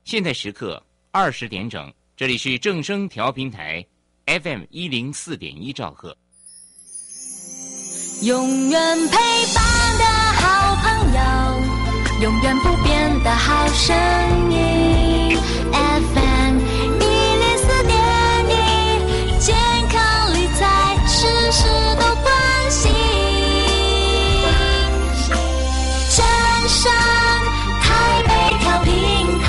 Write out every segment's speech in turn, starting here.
现在时刻20点整，这里是正声调频台 FM104.1兆赫。 永远陪伴的好朋友，永远不变的好声音 FM104.1，健康理财事事都关心，正声台北调频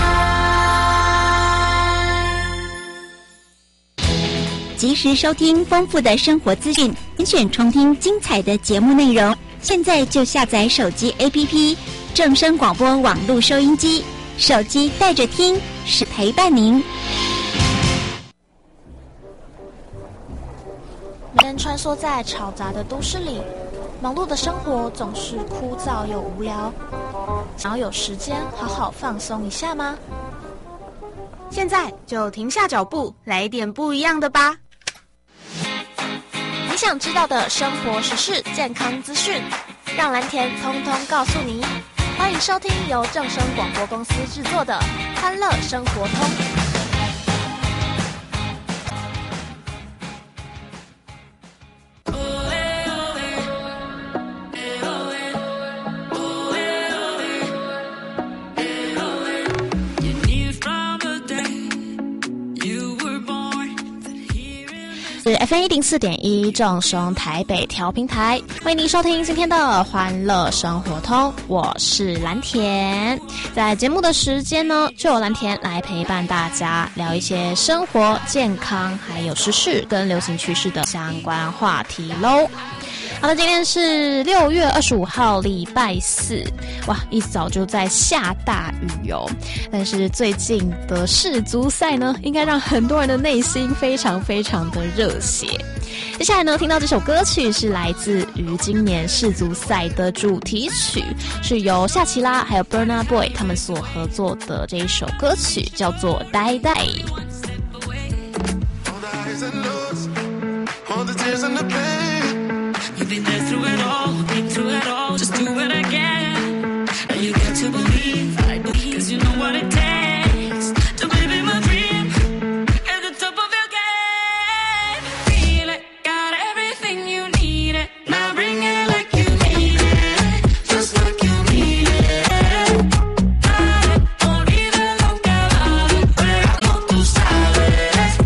台， 及时收听丰富的生活资讯，点选重听精彩的节目内容。现在就下载手机 APP 正声广播网络收音机，手机带着听，是陪伴您。 每天穿梭在嘈杂的都市里，忙碌的生活总是枯燥又无聊，想要有时间好好放松一下吗？ 现在就停下脚步，来一点不一样的吧。 你想知道的生活时事、健康资讯，让蓝田通通告诉你。欢迎收听由正声广播公司制作的《欢乐生活通》。是 FM104.1 正声台北调频台，欢迎您收听今天的欢乐生活通，我是蓝田。在节目的时间呢，就由蓝田来陪伴大家聊一些生活、健康还有时事跟流行趋势的相关话题咯。好的，今天是6月25号礼拜4，哇，一早就在下大雨哦。但是最近的世足赛呢，应该让很多人的内心非常非常的热血。接下来呢，听到这首歌曲是来自于今年世足赛的主题曲，是由夏奇拉还有 Burna Boy 他们所合作的这一首歌曲，叫做《呆呆》。 You've been there through it all, been through it all, just do it again. And you got to believe, I believe, cause you know what it takes to believe in my dream, at the top of your game. Feel it, got everything you need it, now bring it like you need it, just like you need it. Dale, olvídalo que vale, pero como tú sabes,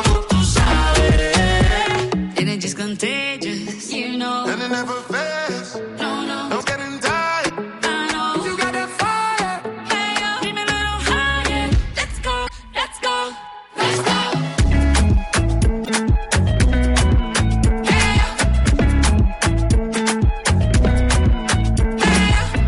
and it just contagious, you know. And it never fails. No, no. Don't get in tight. I know. You got that fire. Hey, yo, keep me a little higher. Let's go, let's go, let's go. Hey, yo. Hey,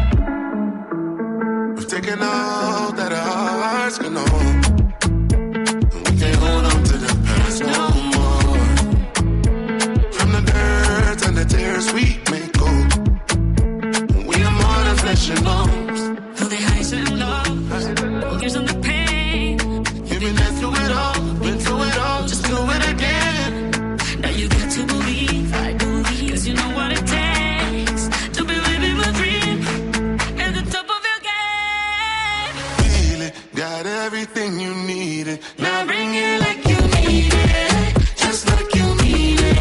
yo. We've taken all that our hearts can hold. We can't hold on to the past no more. From the dirt and the tears we may go. We are more than flesh and bones. All the highs and lows, all years on the pain. You've been there through it all, been through it all, just do it again. Now you got to believe, I believe, cause you know what it takes to believe in my dream, at the top of your game. Feel it, got everything you needed. Now bring it like you need it, just like you need it.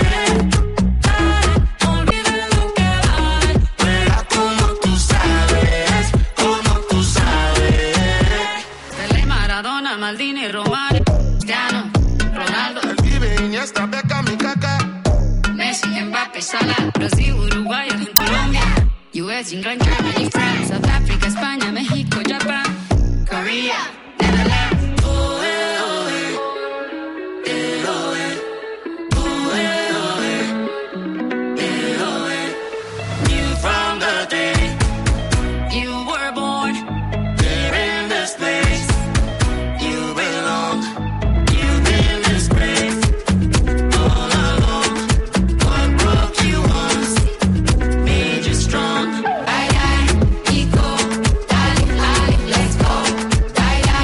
Olvídalo que vale, Verá como tú sabes, como tú sabes. Pelé, Maradona, Maldini, Romario, Cristiano, Ronaldo, El Vive, Iniesta, Beckham y Kaká. Messi, Mbappé, Salah, Brasil, Uruguay, Argentina, Colombia, US, England, Germany, France, South Africa, España, México, Japan, Korea, Netherlands. Oh, oh, knew from the day you were born, Here in this place, you belong. You've been disgraced all along. What broke you once made you strong. Ay, ay, Kiko, dale, dale, let's go. Die, die.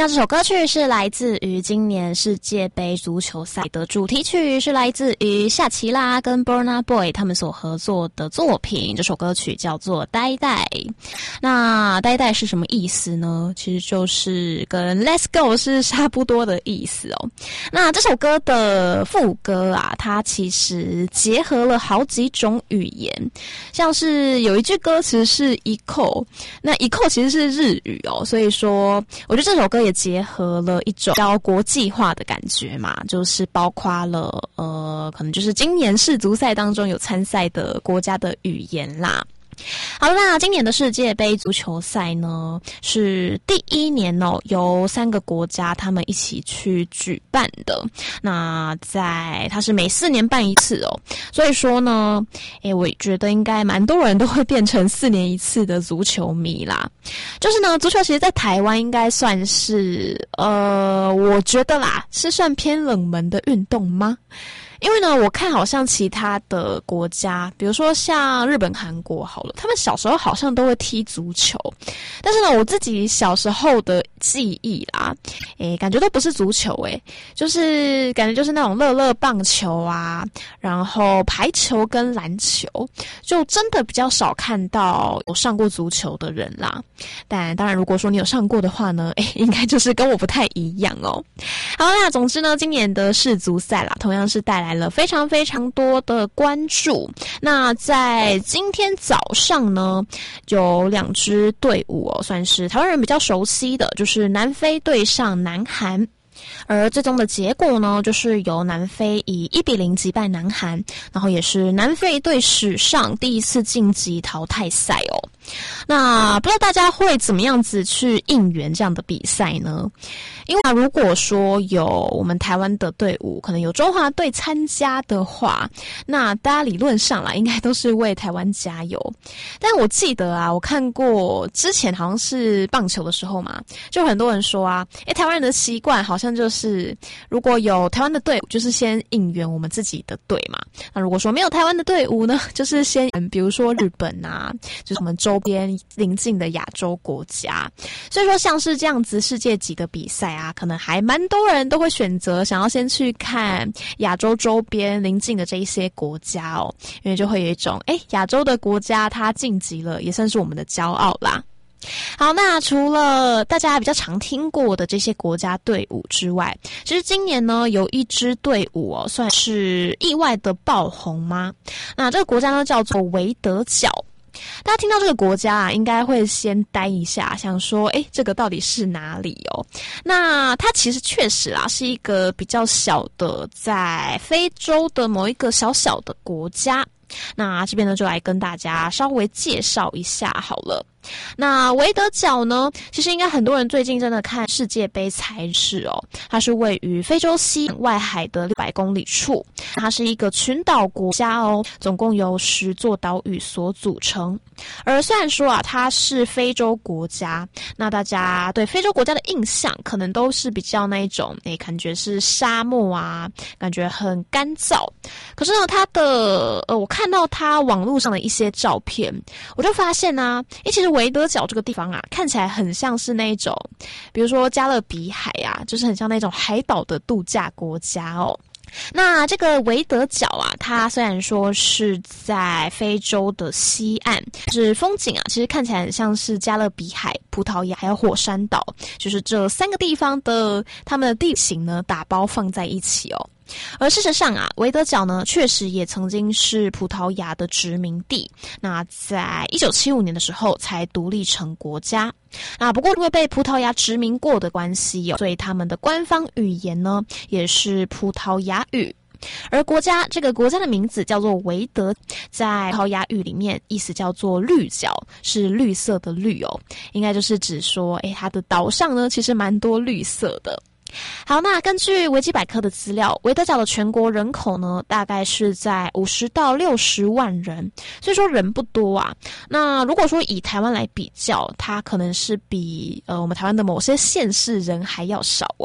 听到这首歌曲是来自于今年世界杯足球赛的主题曲，是来自于夏奇拉跟 Burna Boy 他们所合作的作品。这首歌曲叫做《呆呆》。那呆呆是什么意思呢？其实就是跟 Let's Go 是差不多的意思哦。那这首歌的副歌啊，它其实结合了好几种语言，像是有一句歌词是一扣，那一扣其实是日语哦，所以说我觉得这首歌也结合了一种比较国际化的感觉嘛，就是包括了可能就是今年世足赛当中有参赛的国家的语言啦。好了，那今年的世界杯足球赛呢，是第一年哦，由3个国家他们一起去举办的。那它是每4年办一次哦，所以说呢，我觉得应该蛮多人都会变成4年一次的足球迷啦。就是呢，足球其实在台湾应该算是我觉得啦，是算偏冷门的运动吗？因为呢，我看好像其他的国家，比如说像日本、韩国好了，他们小时候好像都会踢足球，但是呢，我自己小时候的记忆啦，感觉都不是足球就是感觉就是那种乐乐棒球啊，然后排球跟篮球，就真的比较少看到有上过足球的人啦。但当然，如果说你有上过的话呢，应该就是跟我不太一样哦。好，那总之呢，今年的世足赛啦，同样是带来了非常非常多的关注。那在今天早上呢，有2支队伍哦，算是台湾人比较熟悉的，就是南非对上南韩。而最终的结果呢，就是由南非以1-0击败南韩，然后也是南非队史上第一次晋级淘汰赛哦。那不知道大家会怎么样子去应援这样的比赛呢？因为如果说有我们台湾的队伍，可能有中华队参加的话，那大家理论上啦，应该都是为台湾加油。但我记得啊，我看过之前好像是棒球的时候嘛，就很多人说啊，台湾人的习惯好像就是如果有台湾的队伍，就是先应援我们自己的队嘛。那如果说没有台湾的队伍呢，就是先比如说日本啊，就是我们周边邻近的亚洲国家。所以说像是这样子世界级的比赛啊，可能还蛮多人都会选择想要先去看亚洲周边邻近的这一些国家哦，因为就会有一种亚洲的国家它晋级了，也算是我们的骄傲啦。好，那除了大家比较常听过的这些国家队伍之外，其实今年呢有一支队伍哦，算是意外的爆红吗？那这个国家呢叫做维德角。大家听到这个国家啊，应该会先呆一下，想说这个到底是哪里哦？那它其实确实啦，是一个比较小的，在非洲的某一个小小的国家。那这边呢，就来跟大家稍微介绍一下好了。那维德角呢，其实应该很多人最近真的看世界杯才是哦，它是位于非洲西外海的600公里处，它是一个群岛国家哦，总共由10座岛屿所组成。而虽然说啊，它是非洲国家，那大家对非洲国家的印象可能都是比较那一种，感觉是沙漠啊，感觉很干燥。可是呢，它的我看到它网络上的一些照片，我就发现啊，其实维德角这个地方啊，看起来很像是那种，比如说加勒比海啊，就是很像那种海岛的度假国家哦。那这个维德角啊，它虽然说是在非洲的西岸，就是风景啊，其实看起来很像是加勒比海、葡萄牙还有火山岛，就是这3个地方的它们的地形呢打包放在一起哦。而事实上啊，维德角呢确实也曾经是葡萄牙的殖民地，那在1975年的时候才独立成国家。那不过因为被葡萄牙殖民过的关系所以他们的官方语言呢也是葡萄牙语。而这个国家的名字叫做维德，在葡萄牙语里面意思叫做绿角，是绿色的绿哦，应该就是指说它的岛上呢其实蛮多绿色的。好，那根据维基百科的资料，维德角的全国人口呢，大概是在50到60万人，所以说人不多啊。那如果说以台湾来比较，它可能是比我们台湾的某些县市人还要少哦。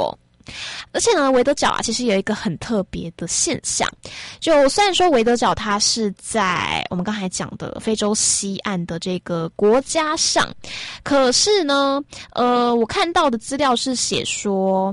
而且呢，维德角啊，其实有一个很特别的现象，就虽然说维德角它是在我们刚才讲的非洲西岸的这个国家上，可是呢，我看到的资料是写说，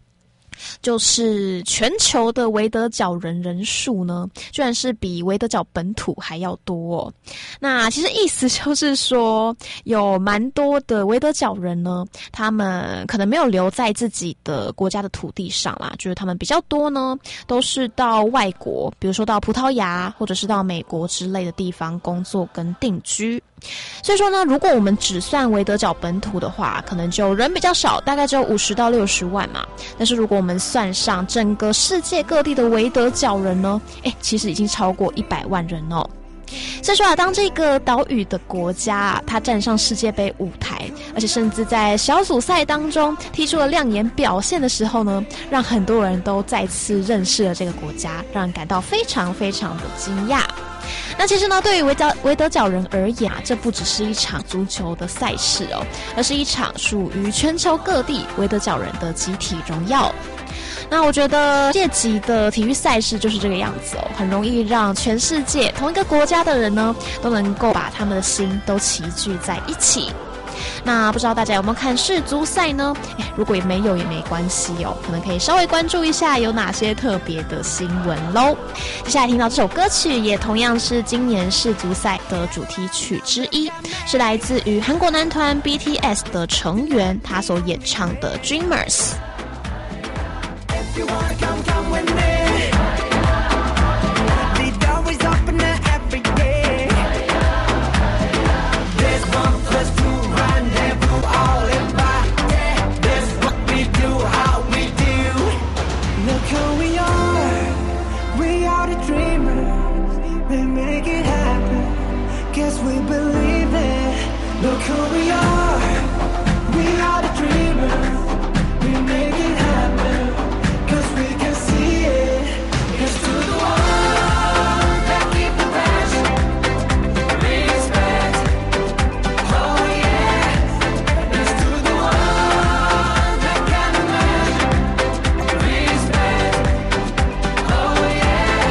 就是全球的维德角人人数呢，居然是比维德角本土还要多哦。那其实意思就是说，有蛮多的维德角人呢，他们可能没有留在自己的国家的土地上啦，就是他们比较多呢，都是到外国，比如说到葡萄牙或者是到美国之类的地方工作跟定居。所以说呢，如果我们只算维德角本土的话，可能就人比较少，大概只有50到60万嘛。但是如果我们算上整个世界各地的维德角人呢，其实已经超过100万人哦。所以说啊，当这个岛屿的国家啊，它站上世界杯舞台，而且甚至在小组赛当中踢出了亮眼表现的时候呢，让很多人都再次认识了这个国家，让人感到非常非常的惊讶。那其实呢，对于维德角人而言啊，这不只是一场足球的赛事哦，而是一场属于全球各地维德角人的集体荣耀。那我觉得世界级的体育赛事就是这个样子哦，很容易让全世界同一个国家的人呢，都能够把他们的心都齐聚在一起。那不知道大家有没有看世足赛呢？如果也没有也没关系哦，可能可以稍微关注一下有哪些特别的新闻咯。接下来听到这首歌曲，也同样是今年世足赛的主题曲之一，是来自于韩国男团 BTS 的成员他所演唱的 Dreamers。 You wanna come with me? The door is open every day. There's 1+2 rendezvous all in body. That's what we do, how we do. Look who we are the dreamers. We make it happen, guess we believe it. Look who we are the dreamers. We make it happen, we can see it. Here's to the ones that keep the passion, respect. Oh yeah. Here's to the ones that can imagine, respect. Oh yeah.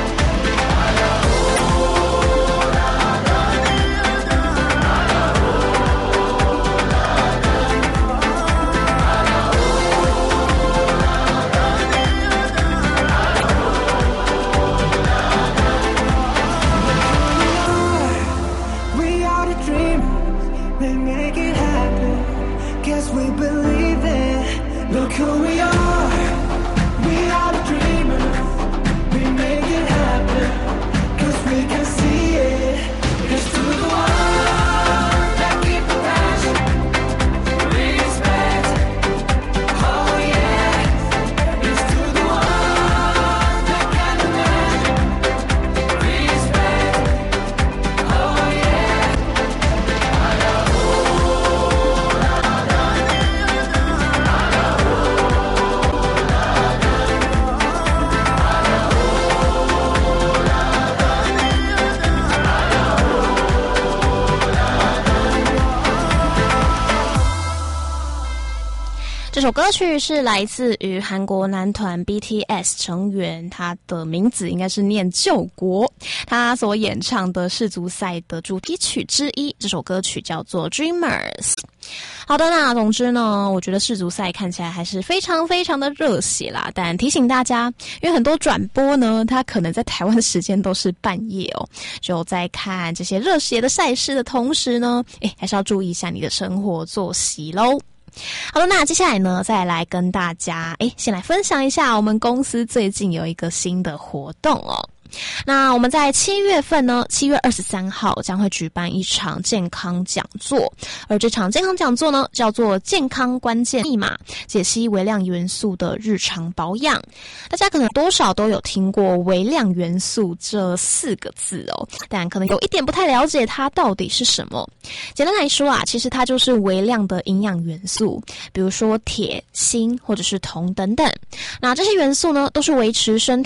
We believe it. Look who we are. We are the dreamers. We make it happen, 'cause we can see it. Here's to the ones that keep the passion, respect. Oh yeah. Here's to the ones that can imagine, respect. Oh yeah. 这首歌曲是来自于韩国男团 BTS 成员，他的名字应该是念救国，他所演唱的世足赛的主题曲之一，这首歌曲叫做 Dreamers。好的，那总之呢，我觉得世足赛看起来还是非常非常的热血啦，但提醒大家，因为很多转播呢，它可能在台湾的时间都是半夜哦，就在看这些热血的赛事的同时呢，还是要注意一下你的生活作息咯。好的，那接下来呢，再来跟大家先来分享一下我们公司最近有一个新的活动哦。那我们在7月份呢，7月23号将会举办一场健康讲座，而这场健康讲座呢，叫做健康关键密码，解析微量元素的日常保养。大家可能多少都有听过微量元素这4个字哦，但可能有一点不太了解它到底是什么。简单来说啊，其实它就是微量的营养元素，比如说铁、锌或者是铜等等。那这些元素呢，都是维持身体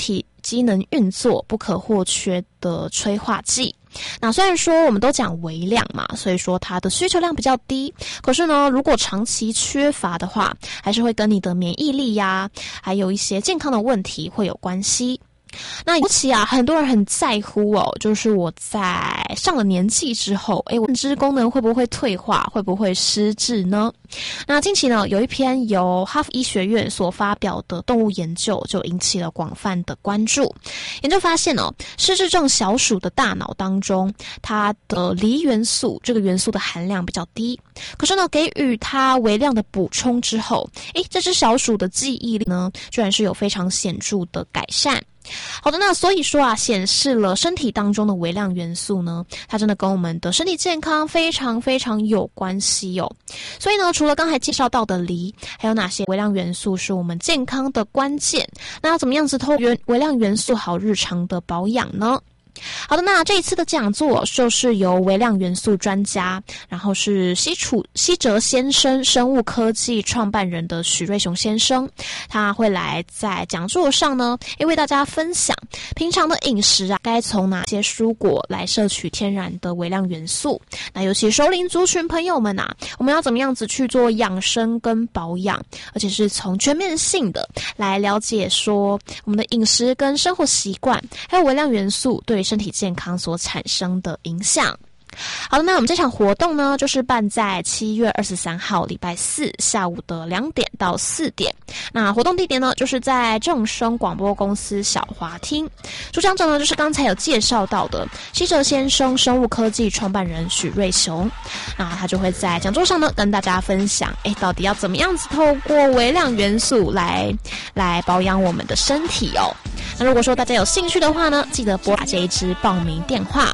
机能运作不可或缺的催化剂。那虽然说我们都讲微量嘛，所以说它的需求量比较低，可是呢，如果长期缺乏的话，还是会跟你的免疫力呀，还有一些健康的问题会有关系。那尤其很多人很在乎就是我在上了年纪之后，我认知功能会不会退化，会不会失智呢？那近期呢，有一篇由哈佛医学院所发表的动物研究就引起了广泛的关注。研究发现失智症小鼠的大脑当中，它的离元素这个元素的含量比较低，可是呢，给予它微量的补充之后，这只小鼠的记忆力呢，居然是有非常显著的改善。好的，那所以说显示了身体当中的微量元素呢，它真的跟我们的身体健康非常非常有关系所以呢，除了刚才介绍到的锂，还有哪些微量元素是我们健康的关键？那要怎么样子透过微量元素好日常的保养呢？好的，那这一次的讲座就是由微量元素专家，然后是西哲先生生物科技创办人的许瑞雄先生，他会来在讲座上呢，为大家分享平常的饮食该从哪些蔬果来摄取天然的微量元素。那尤其熟龄族群朋友们我们要怎么样子去做养生跟保养，而且是从全面性的来了解说我们的饮食跟生活习惯，还有微量元素对身体健康所产生的影响。好的，那我们这场活动呢，就是办在7月23号礼拜四下午的2点到4点。那活动地点呢，就是在正声广播公司小华厅。主讲者呢，就是刚才有介绍到的西哲先生生物科技创办人许瑞雄。那他就会在讲座上呢，跟大家分享，到底要怎么样子透过微量元素来保养我们的身体那如果说大家有兴趣的话呢，记得拨打这一支报名电话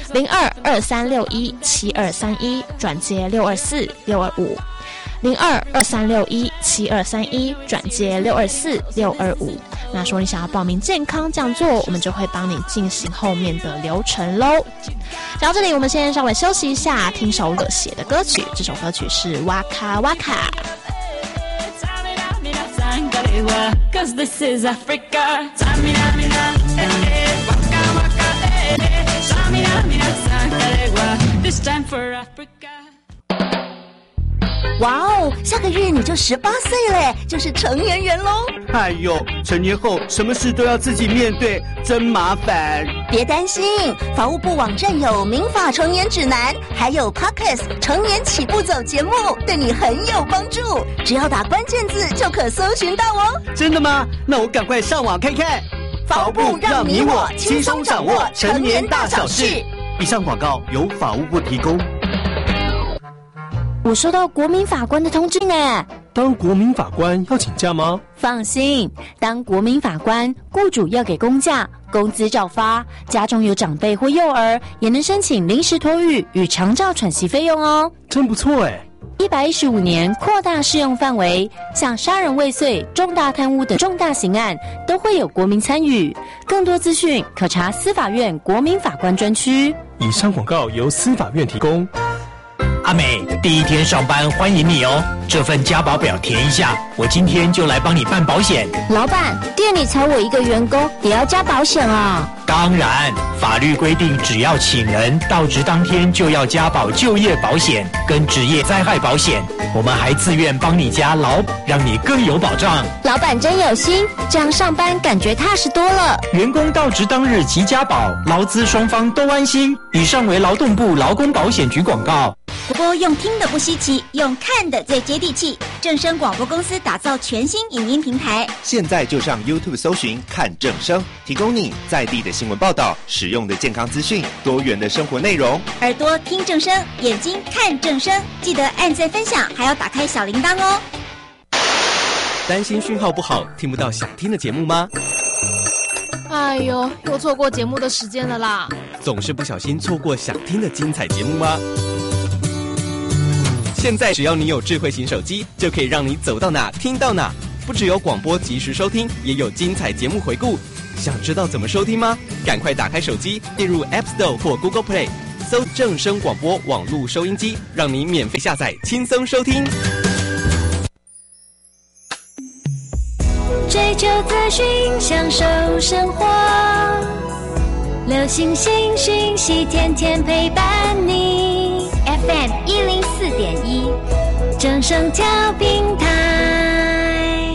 0223617231转接624625 0223617231转接624625。那说你想要报名健康讲座，我们就会帮你进行后面的流程咯。讲到这里，我们先稍微休息一下，听首热血的歌曲。这首歌曲是哇卡哇卡。 Cause this is Africa. Samina, mina, waka, waka, Samina, mina, sankarewa. This time for Africa. 哇哦，下个月你就18岁了，就是成年人咯。 哎呦，成年后什么事都要自己面对，真麻烦。 别担心，法务部网站有民法成年指南，还有 Podcast 成年起步走节目，对你很有帮助。只要打关键字就可搜寻到哦。 真的吗？那我赶快上网看看。 法务部让你我轻松掌握成年大小事。 以上广告由法务部提供。 我收到国民法官的通知呢。 当国民法官要请假吗？ 放心，当国民法官，雇主要给公假，工资照发，家中有长辈或幼儿，也能申请临时托育与长照喘息费用哦。 真不错哎 ！115年扩大适用范围，像杀人未遂、重大贪污等重大刑案都会有国民参与。更多资讯可查司法院国民法官专区。 以上广告由司法院提供。 阿美，第一天上班欢迎你哦！这份家保表填一下，我今天就来帮你办保险。 老板，店里才我一个员工，也要加保险啊？ 当然，法律规定只要请人到职当天就要加保就业保险跟职业灾害保险，我们还自愿帮你加劳，让你更有保障。 老板真有心，这样上班感觉踏实多了。 员工到职当日即加保，劳资双方都安心。以上为劳动部劳工保险局广告。 不过用听的不稀奇，用看的最接地气。正声广播公司打造全新影音平台， 现在就上 YouTube 搜寻看正声，提供你在地的新闻报道、实用的健康资讯、多元的生活内容。 耳朵听正声，眼睛看正声，记得按赞分享，还要打开小铃铛哦。 担心讯号不好，听不到想听的节目吗？ 哎呦，又错过节目的时间了啦！ 总是不小心错过想听的精彩节目吗？现在只要你有智慧型手机，就可以让你走到哪听到哪。不只有广播及时收听，也有精彩节目回顾。想知道怎么收听吗？赶快打开手机，进入 App Store 或 Google Play， 搜正声广播网络收音机，让你免费下载，轻松收听。 追究资讯，享受生活。流星星讯息，天天陪伴你。FM 104.1，正声调频台。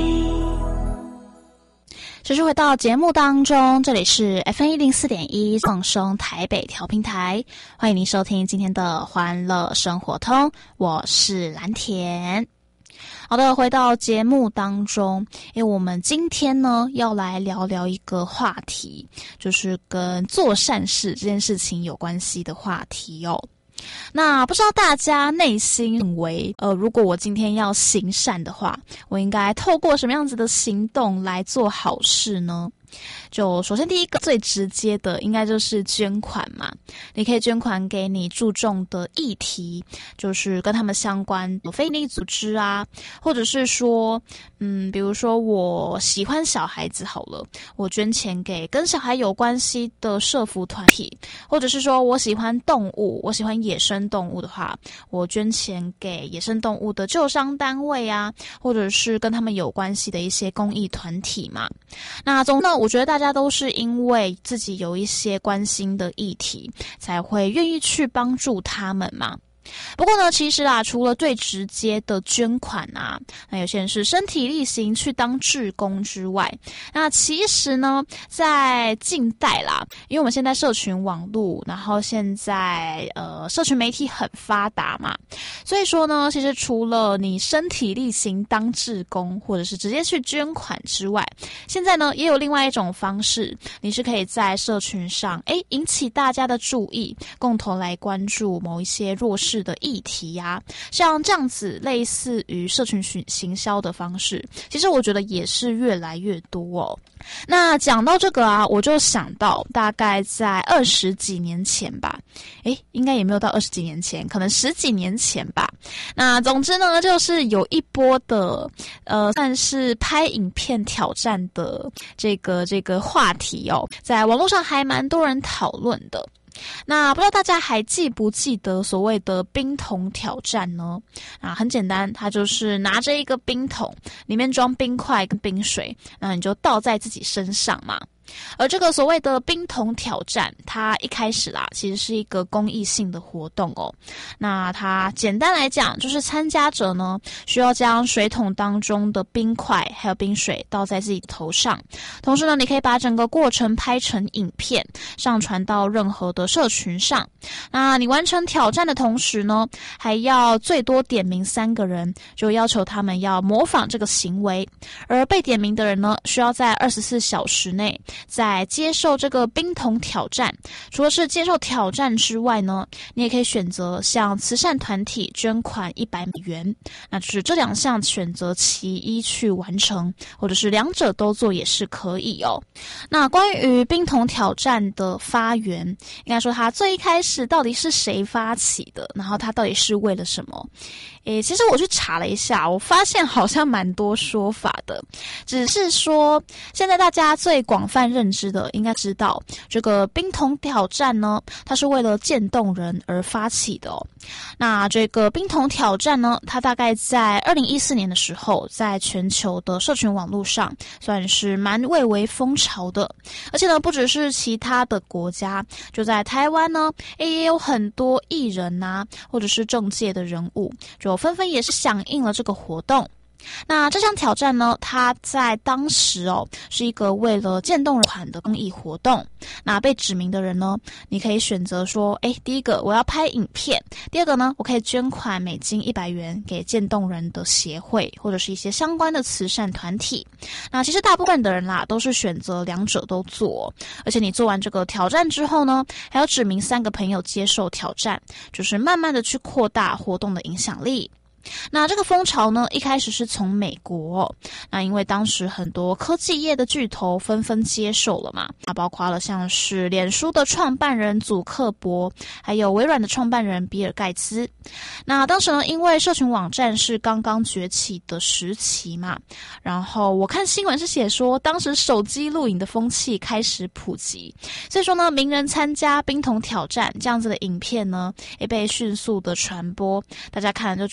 持续回到节目当中，这里是 FM 104.1正声台北调频台，欢迎您收听今天的欢乐生活通，我是蓝田。好的，回到节目当中，因为我们今天呢要来聊聊一个话题，就是跟做善事这件事情有关系的话题哦。那不知道大家内心认为，如果我今天要行善的话，我应该透过什么样子的行动来做好事呢？就首先第一个最直接的应该就是捐款嘛，你可以捐款给你注重的议题，就是跟他们相关的非营利组织啊，或者是说比如说我喜欢小孩子好了，我捐钱给跟小孩有关系的社福团体，或者是说我喜欢动物，我喜欢野生动物的话，我捐钱给野生动物的救伤单位啊，或者是跟他们有关系的一些公益团体嘛。那总之呢，我觉得大家都是因为自己有一些关心的议题，才会愿意去帮助他们嘛。不过呢，其实除了最直接的捐款啊，那有些人是身体力行去当志工之外，那其实呢，在近代啦，因为我们现在社群网络，然后现在社群媒体很发达嘛，所以说呢，其实除了你身体力行当志工，或者是直接去捐款之外，现在呢，也有另外一种方式，你是可以在社群上，引起大家的注意，共同来关注某一些弱势的议题啊，像这样子类似于社群行销的方式，其实我觉得也是越来越多哦。那讲到这个啊，我就想到大概在20几年前吧，应该也没有到20几年前，可能10几年前吧。那总之呢，就是有一波的算是拍影片挑战的这个话题哦，在网络上还蛮多人讨论的。那不知道大家还记不记得所谓的冰桶挑战呢？很简单，它就是拿着一个冰桶，里面装冰块跟冰水，那你就倒在自己身上嘛。而这个所谓的冰桶挑战，它一开始其实是一个公益性的活动哦。那它简单来讲，就是参加者呢需要将水桶当中的冰块还有冰水倒在自己头上，同时呢，你可以把整个过程拍成影片，上传到任何的社群上。那你完成挑战的同时呢，还要最多点名3个人，就要求他们要模仿这个行为。而被点名的人呢，需要在24小时内在接受这个冰桶挑战。除了是接受挑战之外呢，你也可以选择向慈善团体捐款100美元，那就是这2项选择其一去完成，或者是2者都做也是可以哦。那关于冰桶挑战的发源，应该说它最一开始到底是谁发起的，然后它到底是为了什么？其实我去查了一下，我发现好像蛮多说法的，只是说现在大家最广泛认知的应该知道，这个冰桶挑战呢，它是为了渐冻人而发起的哦。那这个冰桶挑战呢，它大概在2014年的时候，在全球的社群网络上算是蛮蔚为风潮的，而且呢，不只是其他的国家，就在台湾呢，也有很多艺人啊，或者是政界的人物，就纷纷也是响应了这个活动。那这项挑战呢，它在当时是一个为了渐冻人款的公益活动。那被指名的人呢，你可以选择说，第一个我要拍影片，第二个呢，我可以捐款美金100元给渐冻人的协会或者是一些相关的慈善团体。那其实大部分的人都是选择2者都做，而且你做完这个挑战之后呢，还要指明3个朋友接受挑战，就是慢慢的去扩大活动的影响力。那这个风潮呢，一开始是从美国，那因为当时很多科技业的巨头纷纷接受了嘛，那包括了像是脸书的创办人祖克伯，还有微软的创办人比尔盖茨。那当时呢，因为社群网站是刚刚崛起的时期嘛，然后我看新闻是写说，当时手机录影的风气开始普及，所以说呢，名人参加冰桶挑战这样子的影片呢，也被迅速的传播，大家看了就觉得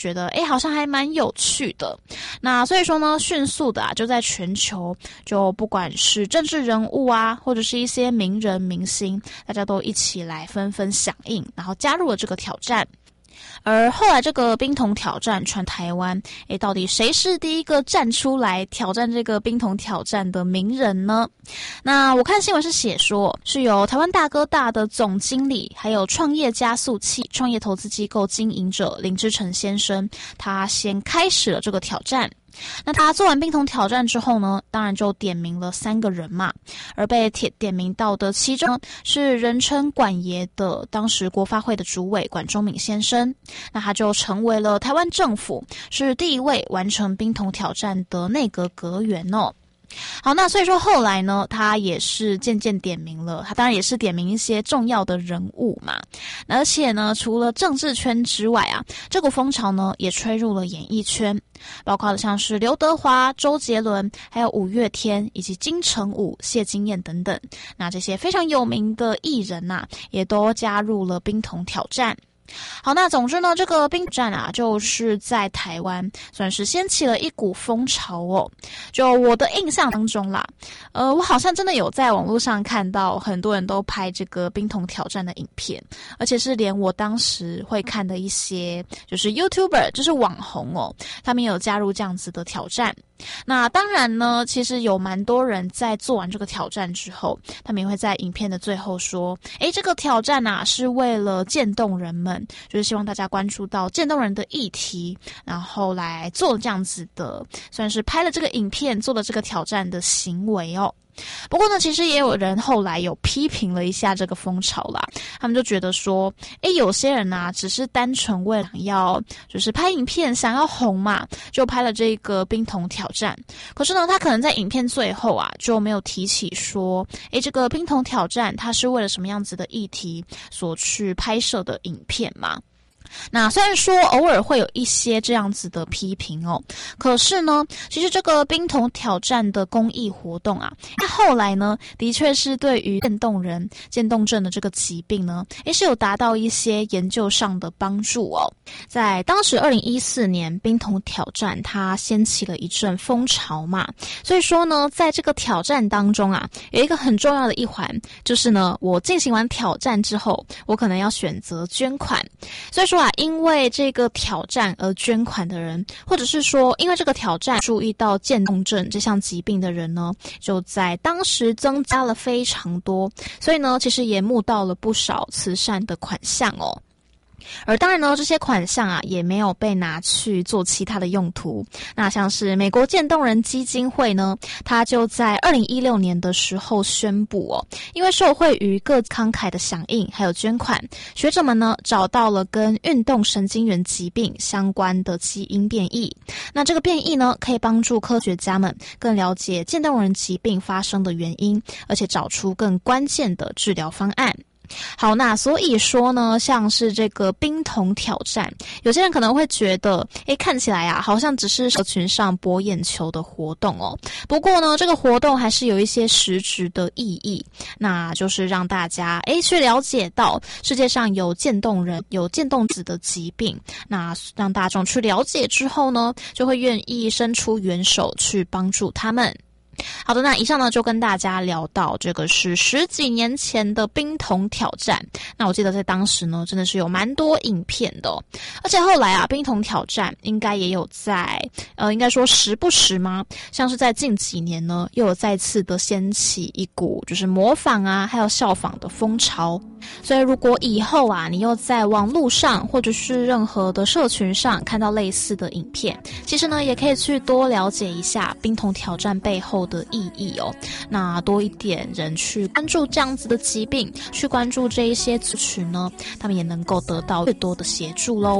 好像还蛮有趣的。那所以说呢，迅速的就在全球，就不管是政治人物啊，或者是一些名人明星，大家都一起来纷纷响应，然后加入了这个挑战。而后来这个冰桶挑战传台湾，到底谁是第一个站出来挑战这个冰桶挑战的名人呢？那我看新闻是写说，是由台湾大哥大的总经理，还有创业加速器创业投资机构经营者林之诚先生，他先开始了这个挑战。那他做完冰桶挑战之后呢，当然就点名了3个人嘛，而被点名到的其中是人称管爷的当时国发会的主委管中闵先生，那他就成为了台湾政府是第一位完成冰桶挑战的内阁阁员哦。好，那所以说后来呢，他也是渐渐点名了，他当然也是点名一些重要的人物嘛。而且呢，除了政治圈之外啊，这股风潮呢也吹入了演艺圈，包括像是刘德华、周杰伦，还有五月天以及金城武、谢金燕等等。那这些非常有名的艺人啊，也都加入了冰桶挑战。好，那总之呢，这个冰战啊，就是在台湾算是掀起了一股风潮哦。就我的印象当中啦，我好像真的有在网络上看到很多人都拍这个冰桶挑战的影片，而且是连我当时会看的一些就是 YouTuber， 就是网红哦，他们也有加入这样子的挑战。那当然呢，其实有蛮多人在做完这个挑战之后，他们也会在影片的最后说，这个挑战啊是为了渐冻人们，就是希望大家关注到渐冻人的议题，然后来做这样子的，算是拍了这个影片，做了这个挑战的行为哦。不过呢，其实也有人后来有批评了一下这个风潮啦，他们就觉得说，有些人啊，只是单纯为了要就是拍影片想要红嘛，就拍了这个冰桶挑战。可是呢，他可能在影片最后啊，就没有提起说，这个冰桶挑战它是为了什么样子的议题所去拍摄的影片嘛。那虽然说偶尔会有一些这样子的批评哦，可是呢，其实这个冰桶挑战的公益活动啊，后来呢，的确是对于渐冻症的这个疾病呢，是有达到一些研究上的帮助哦。在当时2014年，冰桶挑战它掀起了一阵风潮嘛，所以说呢，在这个挑战当中啊，有一个很重要的一环，就是呢，我进行完挑战之后，我可能要选择捐款，所以说因为这个挑战而捐款的人，或者是说因为这个挑战注意到渐冻症这项疾病的人呢，就在当时增加了非常多，所以呢，其实也募到了不少慈善的款项哦。而当然呢，这些款项啊也没有被拿去做其他的用途。那像是美国渐冻人基金会呢，它就在2016年的时候宣布哦，因为受惠于各慷慨的响应还有捐款，学者们呢找到了跟运动神经元疾病相关的基因变异。那这个变异呢，可以帮助科学家们更了解渐冻人疾病发生的原因，而且找出更关键的治疗方案。好，那所以说呢，像是这个冰桶挑战，有些人可能会觉得，看起来啊，好像只是社群上博眼球的活动哦。不过呢，这个活动还是有一些实质的意义，那就是让大家去了解到世界上有渐冻人、有渐冻子的疾病，那让大众去了解之后呢，就会愿意伸出援手去帮助他们。好的，那以上呢就跟大家聊到这个是10几年前的冰桶挑战。那我记得在当时呢，真的是有蛮多影片的哦，而且后来啊，冰桶挑战应该也有在应该说时不时吗？像是在近几年呢，又有再次的掀起一股就是模仿啊，还有效仿的风潮。所以如果以后啊，你又在网络上或者是任何的社群上看到类似的影片，其实呢，也可以去多了解一下冰桶挑战背后的意义哦。那多一点人去关注这样子的疾病，去关注这一些族群呢，他们也能够得到越多的协助咯。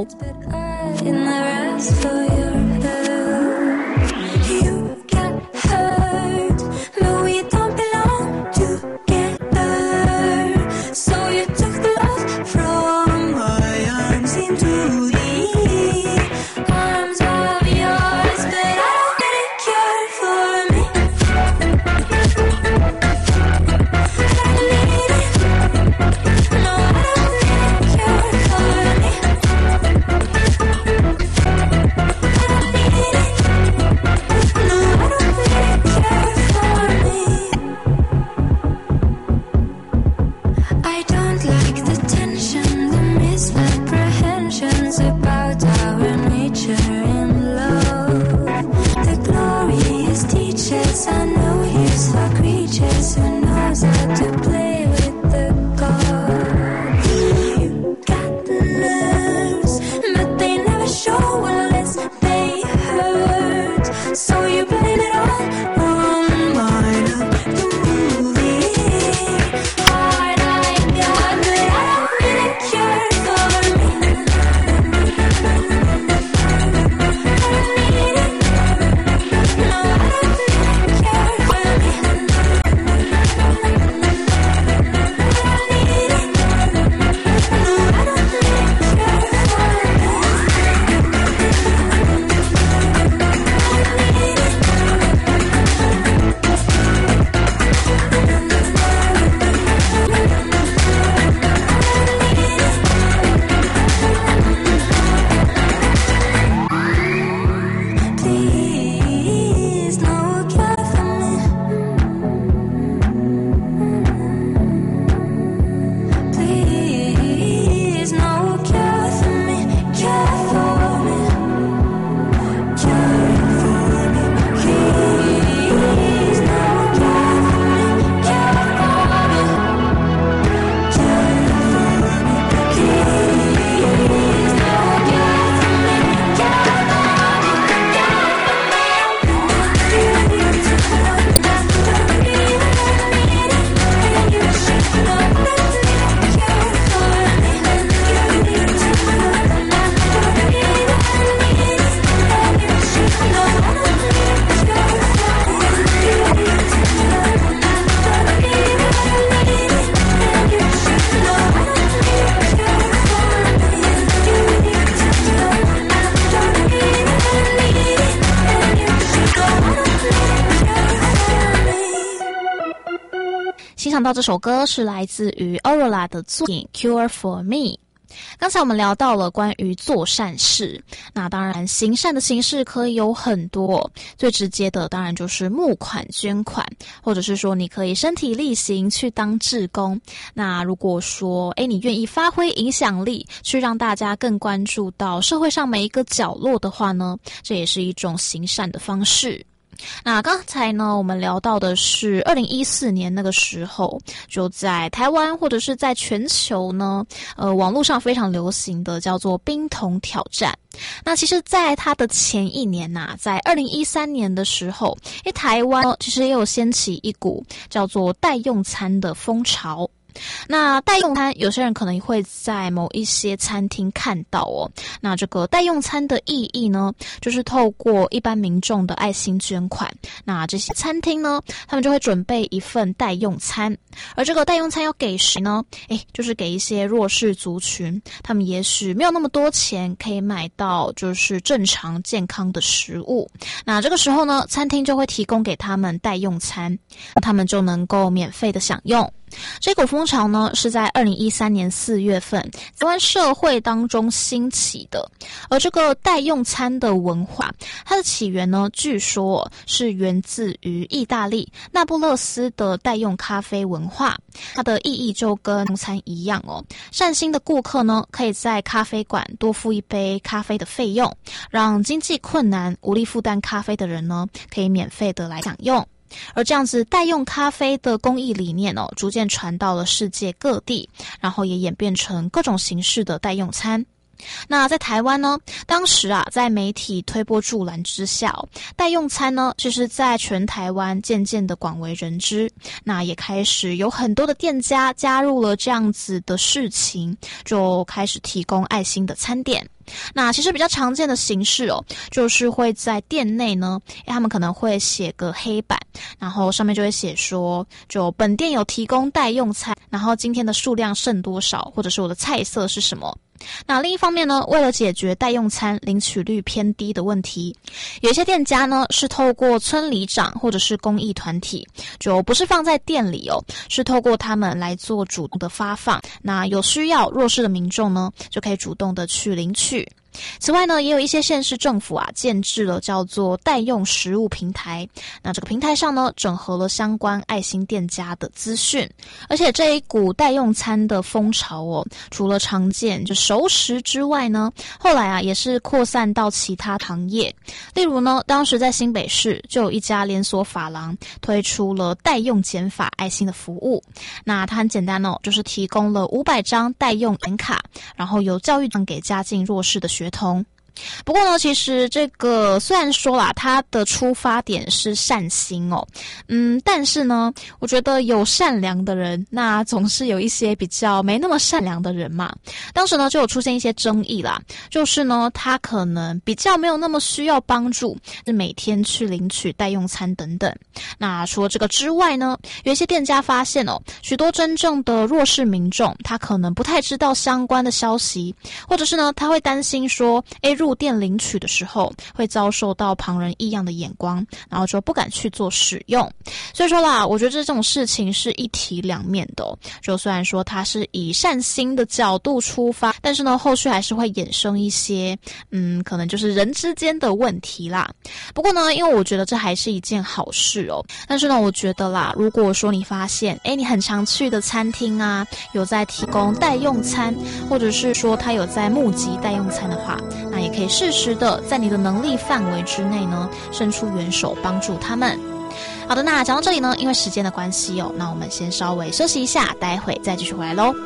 欣赏到这首歌是来自于 Aurora 的作品 Cure for Me。刚才我们聊到了关于做善事，那当然行善的形式可以有很多，最直接的当然就是募款捐款，或者是说你可以身体力行去当志工。那如果说你愿意发挥影响力，去让大家更关注到社会上每一个角落的话呢，这也是一种行善的方式。那刚才呢，我们聊到的是2014年那个时候，就在台湾或者是在全球呢，网络上非常流行的叫做冰桶挑战。那其实在它的前一年在2013年的时候，台湾其实也有掀起一股叫做代用餐的风潮。那代用餐有些人可能会在某一些餐厅看到那这个代用餐的意义呢，就是透过一般民众的爱心捐款，那这些餐厅呢，他们就会准备一份代用餐，而这个代用餐要给谁呢？就是给一些弱势族群，他们也许没有那么多钱可以买到就是正常健康的食物，那这个时候呢，餐厅就会提供给他们代用餐，他们就能够免费的享用。这股风潮呢，是在2013年4月份台湾社会当中兴起的。而这个代用餐的文化，它的起源呢，据说是源自于意大利那不勒斯的代用咖啡文化。它的意义就跟用餐一样善心的顾客呢，可以在咖啡馆多付一杯咖啡的费用，让经济困难无力负担咖啡的人呢，可以免费的来享用。而这样子代用咖啡的公益理念逐渐传到了世界各地，然后也演变成各种形式的代用餐。那在台湾呢，当时在媒体推波助澜之下代用餐呢，其实在全台湾渐渐的广为人知，那也开始有很多的店家加入了这样子的事情，就开始提供爱心的餐点。那其实比较常见的形式就是会在店内呢，他们可能会写个黑板，然后上面就会写说，就本店有提供代用餐，然后今天的数量剩多少，或者是我的菜色是什么。那另一方面呢，为了解决代用餐领取率偏低的问题，有一些店家呢是透过村里长或者是公益团体，就不是放在店里是透过他们来做主动的发放，那有需要弱势的民众呢，就可以主动的去领取。此外呢，也有一些县市政府建制了叫做代用食物平台，那这个平台上呢，整合了相关爱心店家的资讯。而且这一股代用餐的风潮除了常见就熟食之外呢，后来也是扩散到其他行业。例如呢，当时在新北市就有一家连锁发廊推出了代用减法爱心的服务。那它很简单就是提供了500张代用点卡，然后由教育奖给家境弱势的学童。不过呢，其实这个虽然说啦，它的出发点是善心但是呢，我觉得有善良的人，那总是有一些比较没那么善良的人嘛。当时呢，就有出现一些争议啦，就是呢，他可能比较没有那么需要帮助，就每天去领取代用餐等等。那除了这个之外呢，有一些店家发现许多真正的弱势民众，他可能不太知道相关的消息，或者是呢，他会担心说，入店领取的时候会遭受到旁人异样的眼光，然后就不敢去做使用。所以说啦，我觉得这种事情是一体两面的就虽然说它是以善心的角度出发，但是呢，后续还是会衍生一些可能就是人之间的问题啦。不过呢，因为我觉得这还是一件好事但是呢，我觉得啦，如果说你发现你很常去的餐厅有在提供代用餐，或者是说他有在募集代用餐的话，那也可以适时的在你的能力范围之内呢，伸出援手帮助他们。好的，那讲到这里呢，因为时间的关系那我们先稍微休息一下，待会再继续回来咯。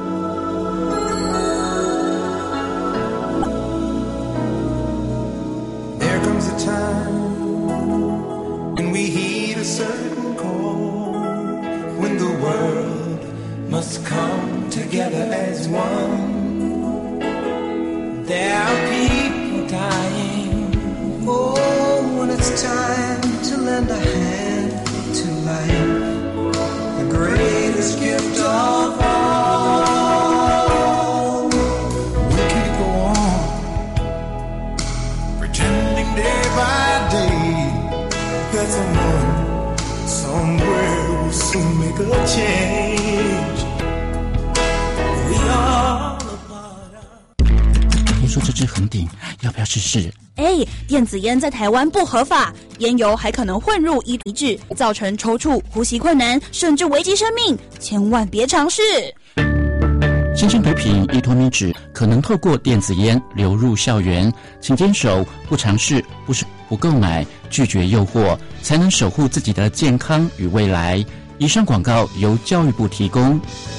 There comes a time when we heed a certain call, when the world must come together as one. There are people dying. Oh, when it's time to lend a hand to life, the greatest gift of all. We can't go on pretending day by day that someone somewhere will soon make make a change. We are a part of. 听说这支很顶，要不要试试？ 电子烟在台湾不合法，烟油还可能混入乙醚质，造成抽搐、呼吸困难，甚至危及生命，千万别尝试。 新型毒品依托咪酯可能透过电子烟流入校园，请坚守不尝试、不购买、拒绝诱惑，才能守护自己的健康与未来。以上广告由教育部提供。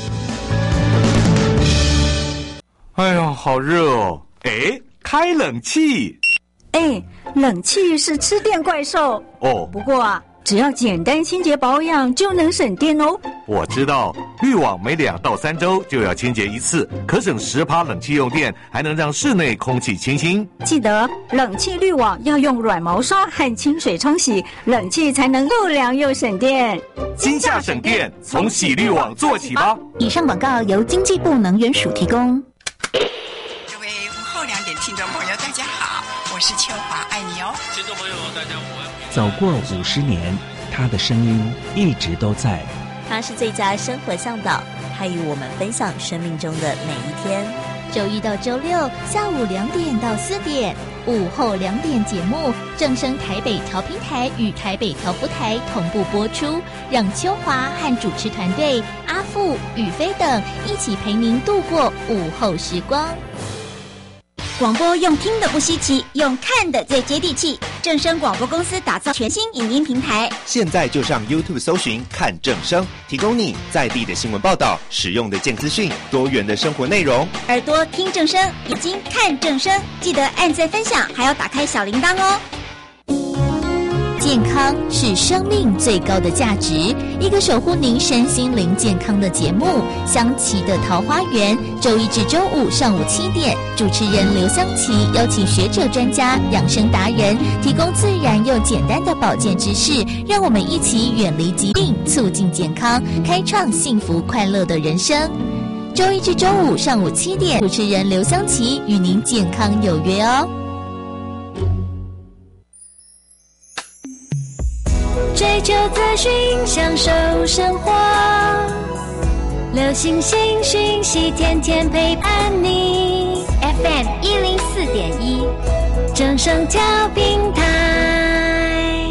哎呀，好热哦！开冷气。 冷气是吃电怪兽哦。 不过啊，只要简单清洁保养就能省电哦。 我知道，滤网每2到3周就要清洁一次，可省10%冷气用电，还能让室内空气清新。 记得冷气滤网要用软毛刷和清水冲洗，冷气才能又凉又省电。 今夏省电，从洗滤网做起吧。 以上广告由经济部能源署提供。 各位午后2点听众朋友，大家好，我是秋华，爱你哦。 听众朋友，大家午安。 走过50年，他的声音一直都在。 他是最佳生活向导，他与我们分享生命中的每一天。 周一到周六下午2点到4点，午后2点节目正声台北调频台与台北调布台同步播出，让秋华和主持团队阿富、宇飞等一起陪您度过午后时光。 广播用听的不稀奇，用看的最接地气。正声广播公司打造全新影音平台， 现在就上 YouTube 搜寻看正声，提供你在地的新闻报道、实用的健资讯、多元的生活内容。 耳朵听正声，眼睛看正声，记得按赞分享，还要打开小铃铛哦。 健康是生命最高的价值，一个守护您身心灵健康的节目《香琪的桃花源》，周一至周五上午7点，主持人刘香琪邀请学者专家、养生达人，提供自然又简单的保健知识，让我们一起远离疾病，促进健康，开创幸福快乐的人生。周一至周五上午7点，主持人刘香琪与您健康有约哦。 追求资讯，享受生活，流行新讯息，天天陪伴你。FM 104.1，正声调频台。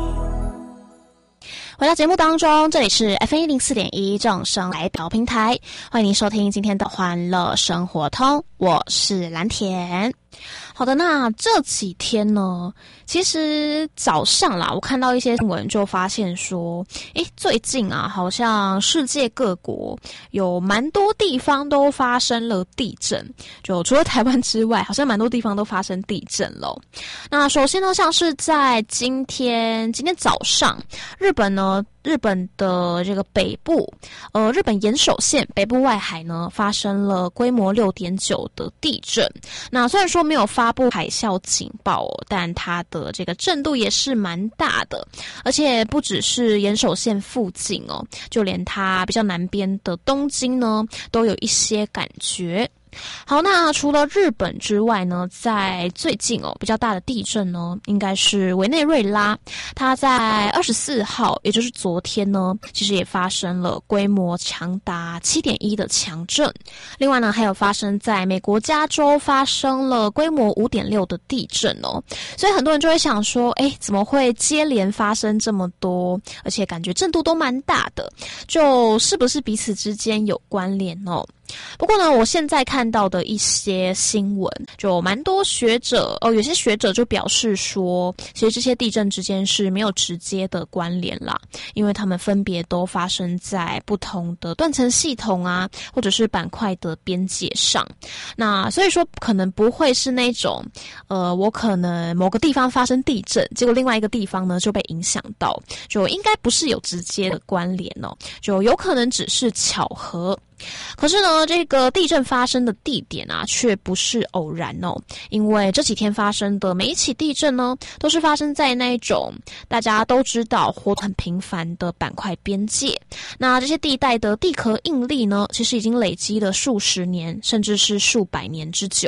回到节目当中，这里是 FM 104.1正声台调频台，欢迎您收听今天的欢乐生活通，我是蓝田。好的，那这几天呢，其实早上啦，我看到一些新闻就发现说，最近啊，好像世界各国有蛮多地方都发生了地震，就除了台湾之外，好像蛮多地方都发生地震了。那首先呢，像是在今天早上，日本的这个北部，日本岩手县北部外海呢，发生了规模6.9的地震。那虽然说没有发布海啸警报但它的这个震度也是蛮大的，而且不只是岩手县附近就连它比较南边的东京呢，都有一些感觉。好，那除了日本之外呢，在最近比较大的地震呢，应该是委内瑞拉，它在24号，也就是昨天呢，其实也发生了规模长达7.1的强震。另外呢，还有发生在美国加州发生了规模5.6的地震所以很多人就会想说，怎么会接连发生这么多，而且感觉震度都蛮大的，就是不是彼此之间有关联不过呢，我现在看到的一些新闻，就蛮多学者有些学者就表示说，其实这些地震之间是没有直接的关联啦，因为它们分别都发生在不同的断层系统啊，或者是板块的边界上。那所以说，可能不会是那种我可能某个地方发生地震，结果另外一个地方呢就被影响到，就应该不是有直接的关联就有可能只是巧合。可是呢，这个地震发生的地点啊，却不是偶然因为这几天发生的每一起地震呢，都是发生在那一种大家都知道活动很频繁的板块边界。那这些地带的地壳应力呢，其实已经累积了数十年，甚至是数百年之久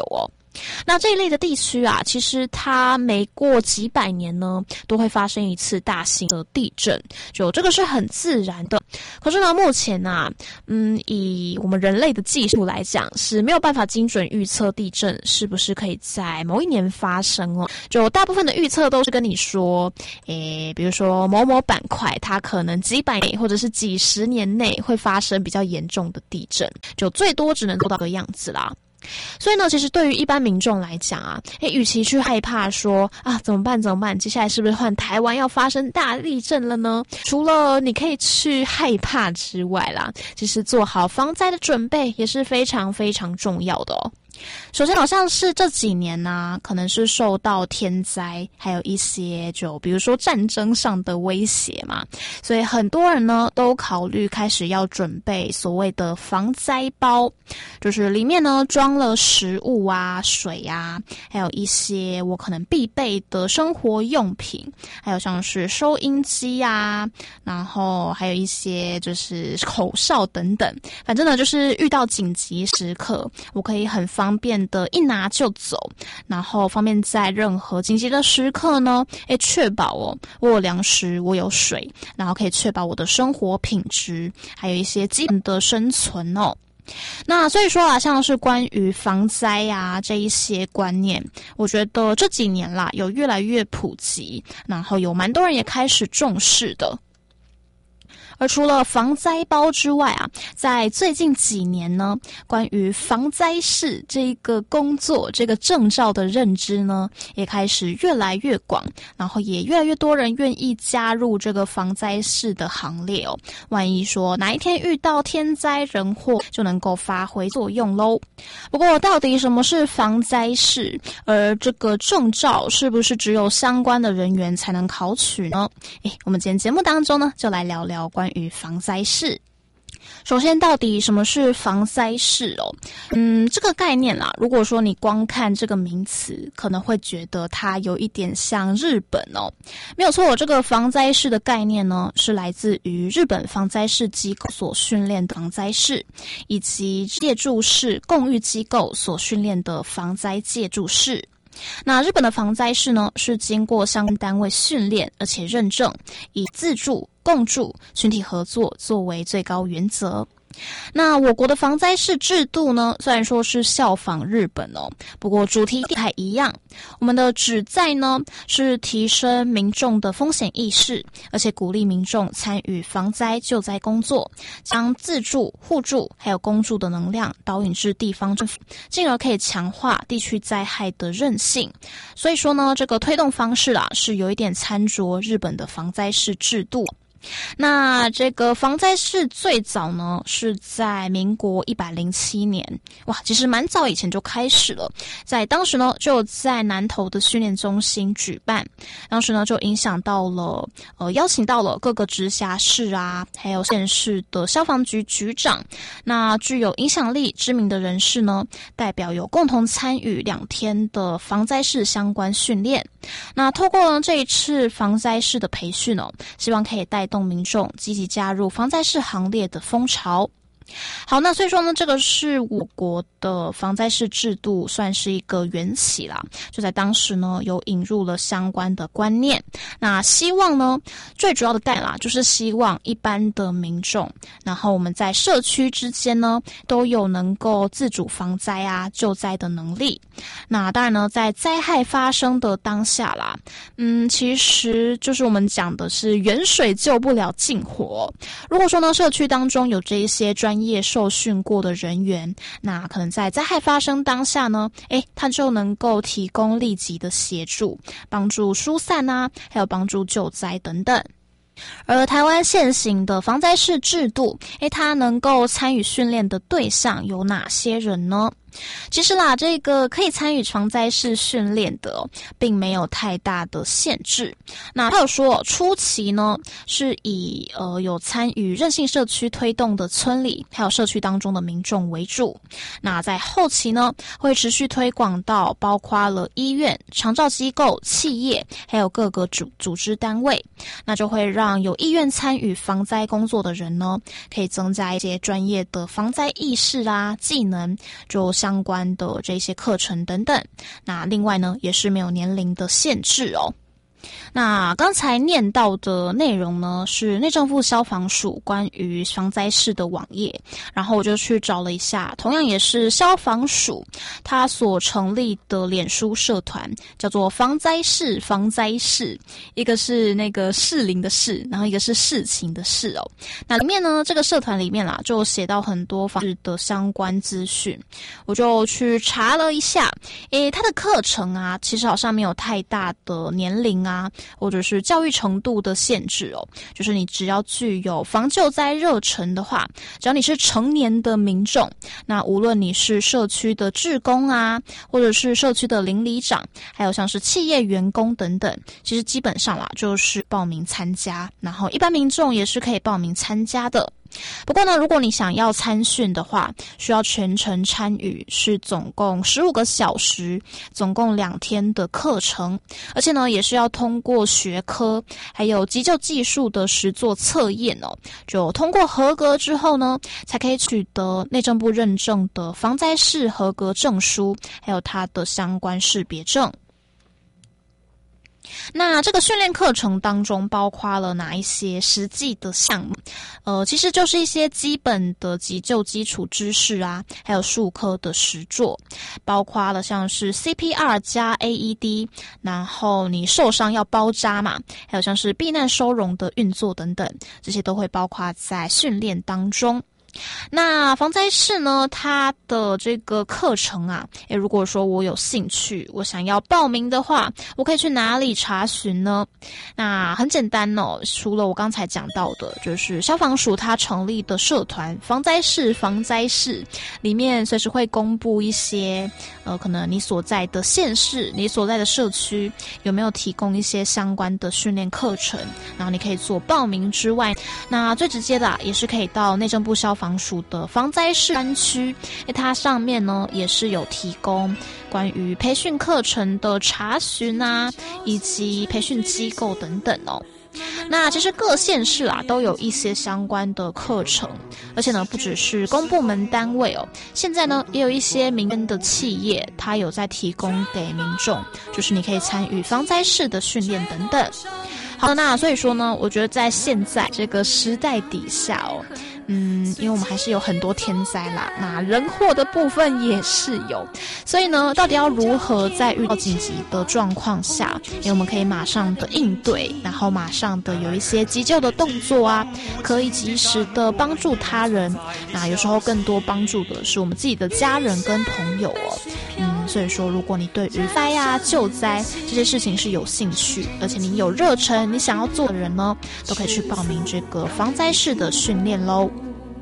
那这一类的地区啊，其实它每过几百年呢，都会发生一次大型的地震，就这个是很自然的。可是呢，目前啊，以我们人类的技术来讲，是没有办法精准预测地震是不是可以在某一年发生哦。就大部分的预测都是跟你说，比如说某某板块，它可能几百年或者是几十年内会发生比较严重的地震，就最多只能做到这个样子啦。所以呢，其实对于一般民众来讲啊，与其去害怕说啊怎么办，接下来是不是换台湾要发生大地震了呢？除了你可以去害怕之外啦，其实做好防灾的准备也是非常非常重要的哦。首先好像是这几年啊，可能是受到天灾还有一些就比如说战争上的威胁嘛，所以很多人呢都考虑开始要准备所谓的防灾包，就是里面呢装了食物啊、水啊，还有一些我可能必备的生活用品，还有像是收音机啊，然后还有一些就是口哨等等，反正呢就是遇到紧急时刻我可以很方便的一拿就走，然后方便在任何紧急的时刻呢，确保我有粮食，我有水，然后可以确保我的生活品质，还有一些基本的生存哦。那所以说啊，像是关于防灾啊这一些观念，我觉得这几年啦有越来越普及，然后有蛮多人也开始重视的。而除了防灾包之外啊，在最近几年呢，关于防灾士这个工作这个证照的认知呢，也开始越来越广，然后也越来越多人愿意加入这个防灾士的行列哦。万一说哪一天遇到天灾人祸，就能够发挥作用咯。不过到底什么是防灾士，而这个证照是不是只有相关的人员才能考取呢？我们今天节目当中呢，就来聊聊关于防灾士。首先，到底什么是防灾士哦？这个概念啦，如果说你光看这个名词，可能会觉得它有一点像日本哦。没有错，这个防灾士的概念呢，是来自于日本防灾士机构所训练的防灾士，以及借助式共育机构所训练的防灾借助士。那日本的防灾士呢，是经过相关单位训练而且认证，以自助、共助、群体合作作为最高原则。那我国的防灾士制度呢，虽然说是效仿日本哦，不过主题不太一样。我们的旨在呢，是提升民众的风险意识，而且鼓励民众参与防灾救灾工作，将自助、互助还有公助的能量导引至地方政府，进而可以强化地区灾害的韧性。所以说呢，这个推动方式啊，是有一点参照日本的防灾士制度。那这个防灾士最早呢是在民国107年，哇，其实蛮早以前就开始了。在当时呢，就在南投的训练中心举办，当时呢就影响到了邀请到了各个直辖市啊，还有县市的消防局局长，那具有影响力知名的人士呢，代表有共同参与2天的防灾士相关训练。那透过呢这一次防灾士的培训哦，希望可以带动民众积极加入防灾士行列的风潮。好，那所以说呢，这个是我国的防灾士制度算是一个缘起啦，就在当时呢有引入了相关的观念。那希望呢，最主要的概念啦，就是希望一般的民众，然后我们在社区之间呢都有能够自主防灾啊、救灾的能力。那当然呢，在灾害发生的当下啦，其实就是我们讲的是远水救不了近火。如果说呢，社区当中有这一些专业受训过的人员，那可能在灾害发生当下呢，他就能够提供立即的协助，帮助疏散啊，还有帮助救灾等等。而台湾现行的防灾士制度，它能够参与训练的对象有哪些人呢？其实啦，这个可以参与防灾士训练的并没有太大的限制。那他有说，初期呢是以有参与韧性社区推动的村里还有社区当中的民众为主。那在后期呢，会持续推广到包括了医院、长照机构、企业还有各个组织单位。那就会让有意愿参与防灾工作的人呢，可以增加一些专业的防灾意识啊、技能，就相关的这些课程等等。那另外呢，也是没有年龄的限制哦。那刚才念到的内容呢，是内政部消防署关于防灾士的网页，然后我就去找了一下，同样也是消防署它所成立的脸书社团，叫做防灾士，一个是那个士林的士，然后一个是事情的事哦。那里面呢，这个社团里面啦，就写到很多防治的相关资讯，我就去查了一下，它的课程啊，其实好像没有太大的年龄啊，或者是教育程度的限制哦，就是你只要具有防救灾热忱的话，只要你是成年的民众，那无论你是社区的志工啊，或者是社区的邻里长，还有像是企业员工等等，其实基本上啦就是报名参加，然后一般民众也是可以报名参加的。不过呢，如果你想要参训的话，需要全程参与，是总共15个小时，总共2天的课程，而且呢，也是要通过学科还有急救技术的实作测验哦。就通过合格之后呢，才可以取得内政部认证的防灾士合格证书，还有它的相关识别证。那这个训练课程当中包括了哪一些实际的项目？其实就是一些基本的急救基础知识啊，还有术科的实作，包括了像是 CPR 加 AED， 然后你受伤要包扎嘛，还有像是避难收容的运作等等，这些都会包括在训练当中。那防灾士呢，它的这个课程啊，如果说我有兴趣，我想要报名的话，我可以去哪里查询呢？那很简单哦，除了我刚才讲到的，就是消防署它成立的社团防灾士里面随时会公布一些可能你所在的县市，你所在的社区有没有提供一些相关的训练课程，然后你可以做报名之外，那最直接的也是可以到内政部消防署的防灾士专区，它上面呢也是有提供关于培训课程的查询啊，以及培训机构等等哦。那其实各县市啊都有一些相关的课程，而且呢不只是公部门单位哦，现在呢也有一些民间的企业，它有在提供给民众，就是你可以参与防灾士的训练等等。好，那所以说呢，我觉得在现在这个时代底下哦，因为我们还是有很多天灾啦，那人祸的部分也是有，所以呢，到底要如何在遇到紧急的状况下，我们可以马上的应对，然后马上的有一些急救的动作啊，可以及时的帮助他人，那有时候更多帮助的是我们自己的家人跟朋友哦。所以说，如果你对于灾啊、救灾这些事情是有兴趣，而且你有热忱，你想要做的人呢，都可以去报名这个防灾士的训练咯。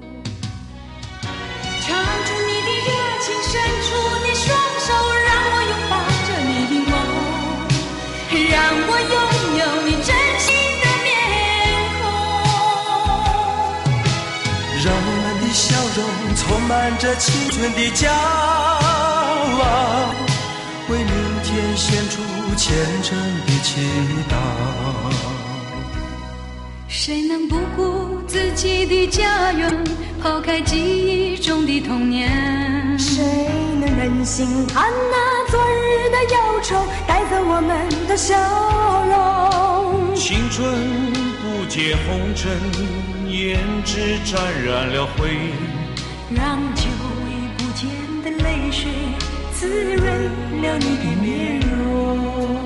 唱出你的热情，伸出你双手，让我拥抱着你的梦，让我拥有你真心的面孔， 让我们的笑容充满着青春的骄傲，为明天献出虔诚的祈祷。 谁能不顾自己的家园，抛开记忆中的童年？ 谁能忍心看那昨日的忧愁带走我们的笑容？ 青春不解红尘，胭脂沾染了灰， 让久已不见的泪水滋润了你的面容。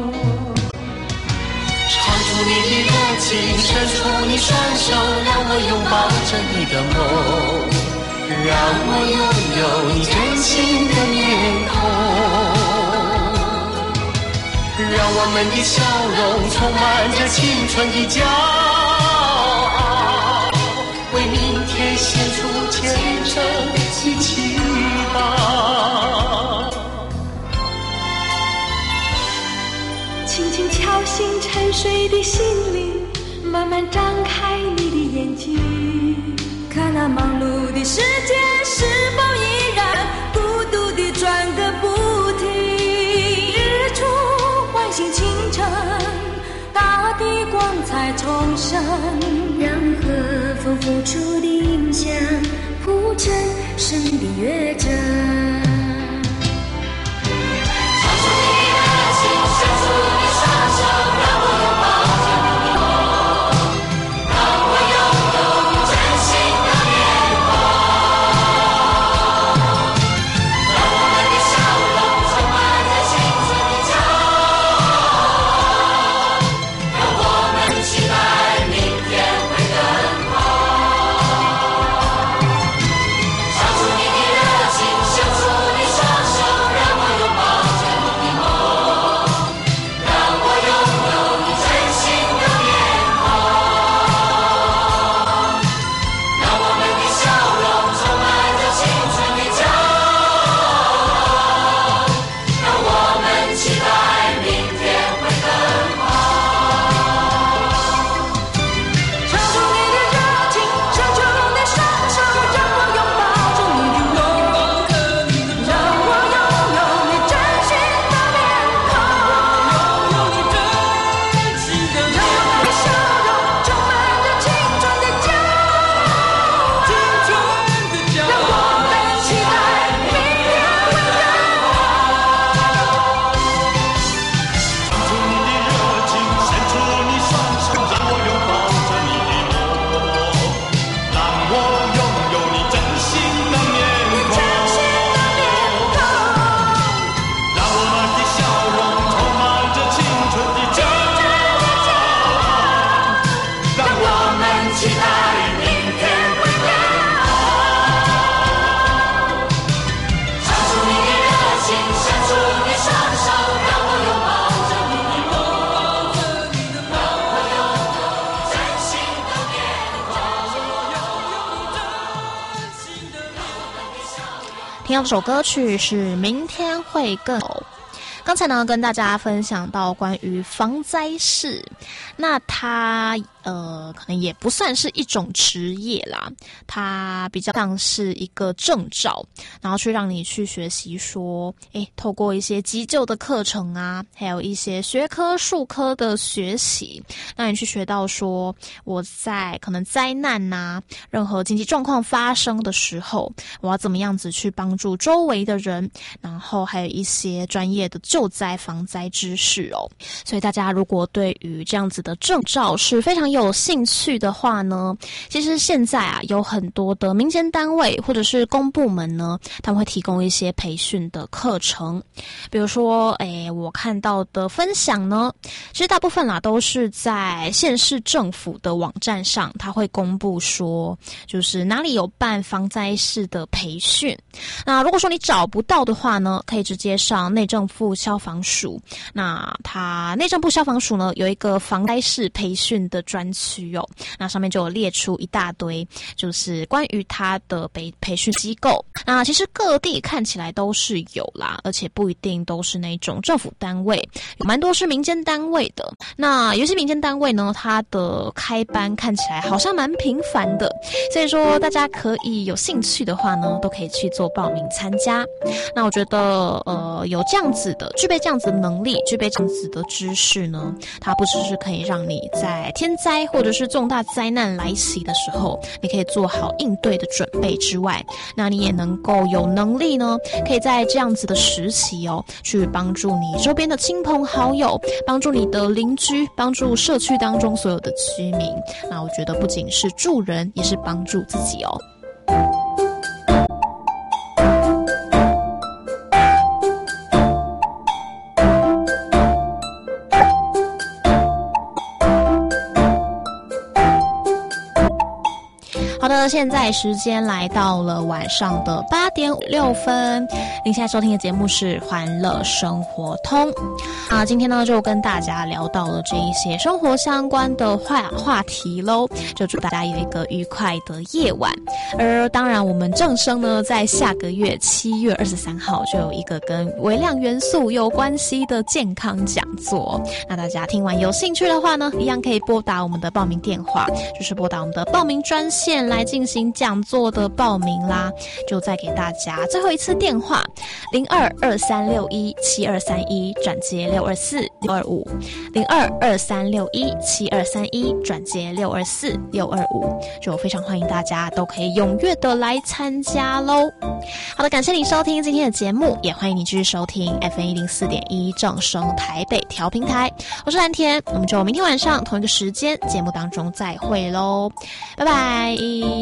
唱出你的热情，伸出你双手，让我拥抱着你的梦，让我拥有你真心的面孔，让我们的笑容充满着青春的骄傲，为明天献出虔诚的祈祷。 轻轻敲醒沉睡的心灵，慢慢张开你的眼睛，看那忙碌的世界是否依然孤独地转个不停。日出唤醒清晨，大地光彩重生， 让和风付出的影响铺成生命的乐章。 听到这首歌曲是《明天会更好》。刚才呢，跟大家分享到关于防灾士，那它可能也不算是一种职业啦，它比较像是一个证照，然后去让你去学习说，透过一些急救的课程啊，还有一些学科术科的学习，让你去学到说，我在可能灾难啊，任何紧急状况发生的时候，我要怎么样子去帮助周围的人，然后还有一些专业的救灾防灾知识哦。所以大家如果对于这样子的证照是非常有兴趣的话呢，其实现在啊有很多的民间单位或者是公部门呢，他们会提供一些培训的课程。比如说我看到的分享呢，其实大部分啦都是在县市政府的网站上，他会公布说就是哪里有办防灾士的培训。那如果说你找不到的话呢，可以直接上内政部消防署，那它内政部消防署呢有一个防灾士培训的专区哦，那上面就有列出一大堆就是关于它的培训机构。那其实各地看起来都是有啦，而且不一定都是那种政府单位，有蛮多是民间单位的。那有些民间单位呢，它的开班看起来好像蛮频繁的，所以说大家可以有兴趣的话呢，都可以去做报名参加。那我觉得有这样子的具备这样子的能力，具备这样子的知识呢，它不只是可以让你在天灾或者是重大灾难来袭的时候，你可以做好应对的准备之外，那你也能够有能力呢，可以在这样子的时期去帮助你周边的亲朋好友，帮助你的邻居，帮助社区当中所有的居民。那我觉得不仅是助人，也是帮助自己哦。好的，现在时间来到了晚上的8点6分，您现在收听的节目是欢乐生活通。今天呢就跟大家聊到了这一些生活相关的话题咯，就祝大家有一个愉快的夜晚。而当然我们正声呢在下个月7月23号就有一个跟微量元素有关系的健康讲座，那大家听完有兴趣的话呢，一样可以拨打我们的报名电话，就是拨打我们的报名专线来进行讲座的报名啦。就再给大家最后一次电话0223617231转接624625 0223617231转接624625，就非常欢迎大家都可以踊跃的来参加咯。好的，感谢你收听今天的节目，也欢迎你继续收听 FM104.1 正声台北调频台，我是蓝田，我们就明天晚上同一个时间节目当中再会咯，拜拜。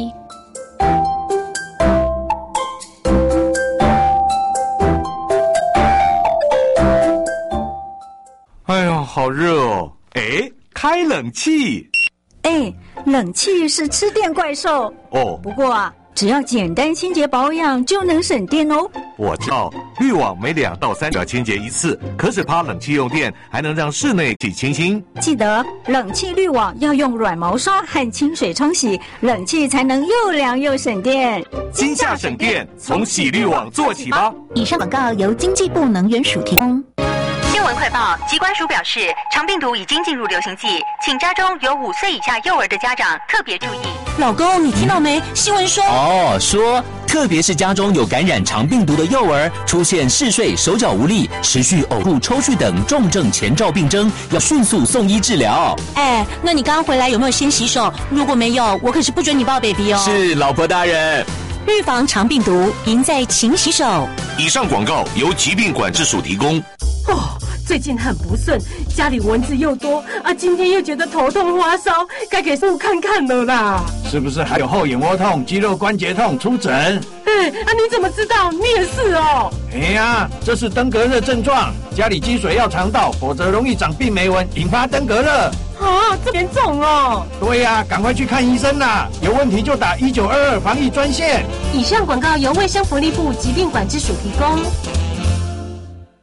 哎呀，好热哦！开冷气。 冷气是吃电怪兽哦。 不过只要简单清洁保养就能省电哦。 我知道，滤网每2到3要清洁一次，可只怕冷气用电，还能让室内洗清新。 记得冷气滤网要用软毛刷和清水冲洗，冷气才能又凉又省电。 今夏省电，从洗滤网做起吧。 以上广告由经济部能源署提供。 新闻快报，疾管署表示，肠病毒已经进入流行季，请家中有5岁以下幼儿的家长特别注意。 老公，你听到没？新闻说说特别是家中有感染肠病毒的幼儿，出现嗜睡、手脚无力、持续呕吐、抽搐等重症前兆病征，要迅速送医治疗。 那你刚刚回来有没有先洗手？如果没有，我可是不准你抱 baby 哦。 是，老婆大人。 预防肠病毒，赢在勤洗手。 以上广告由疾病管制署提供。 最近很不顺，家里蚊子又多今天又觉得头痛发烧，该给师傅看看了啦。 是不是还有后眼窝痛、肌肉关节痛？出诊。 你怎么知道？你也是哦。 这是登革热症状，家里积水要肠道，否则容易长病媒蚊，引发登革热。 这么严重哦。 对呀，赶快去看医生啦！有问题就打1922防疫专线。 以上广告由卫生福利部疾病管制署提供。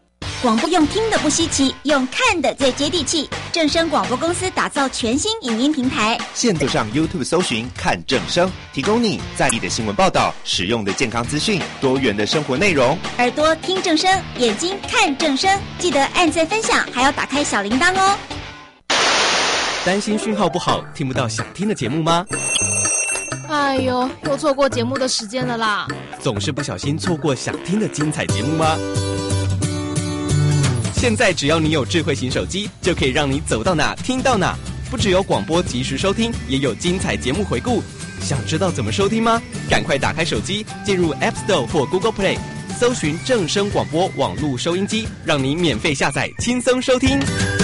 广播用听的不稀奇，用看的最接地气。正声广播公司打造全新影音平台， 现在上 YouTube 搜寻看正声，提供你在地的新闻报道、实用的健康资讯、多元的生活内容。 耳朵听正声，眼睛看正声，记得按赞分享，还要打开小铃铛哦。 担心讯号不好，听不到想听的节目吗？ 哎呦，又错过节目的时间了啦！ 总是不小心错过想听的精彩节目吗？现在只要你有智慧型手机，就可以让你走到哪听到哪。不只有广播及时收听，也有精彩节目回顾。想知道怎么收听吗？赶快打开手机，进入 App Store 或 Google Play， 搜寻正声广播网络收音机，让你免费下载，轻松收听。